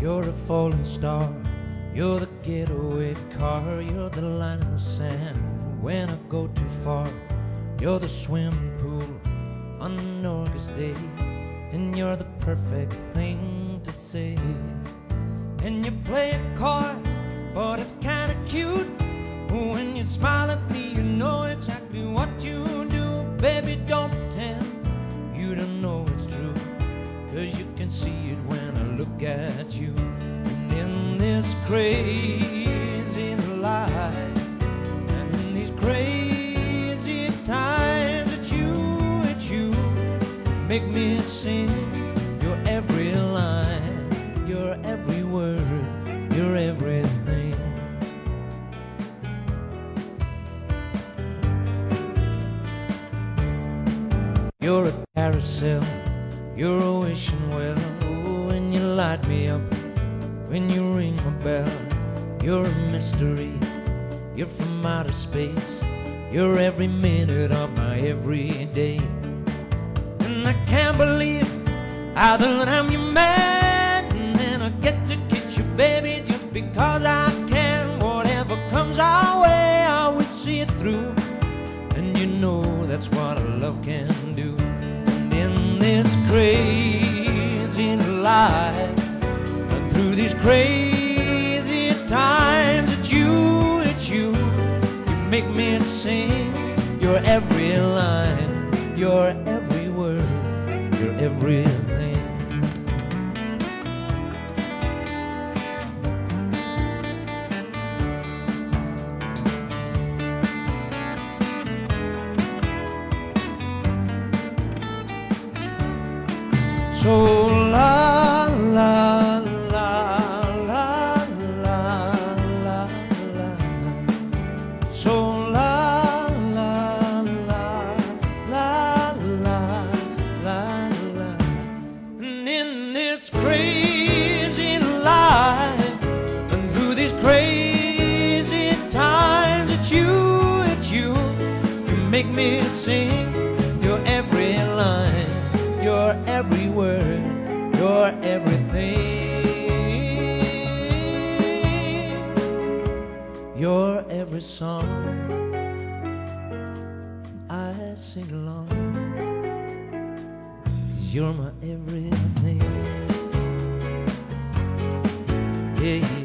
You're a falling star, you're the getaway car, you're the line in the sand when I go too far. You're the swimming pool on an August day, and you're the perfect thing to say. And you play a card, but it's kinda cute. When you smile at me, you know exactly what you do. Baby, don't pretend you don't know it's true, 'cause you can see it when I look at you. And in this crazy life, and in these crazy times, it's you make me sing your every line, your every word, your everything. You're a carousel, you're a wishing well. Oh, when you light me up, when you ring my bell. You're a mystery, you're from outer space, you're every minute of my every day. And I can't believe either that I'm your man, and I get to kiss you, baby, just because I can. Whatever comes our way, I will see it through, and you know that's what love can do. And in this crazy life, and through these crazy times, it's you make me sing your every line, your every word, your everything. So la la la la la la la. So la la la la la la la. And in this crazy life, and through these crazy times, it's you make me sing your every line, your every word, your everything, your every song. I sing along, 'cause you're my everything. Yeah, yeah.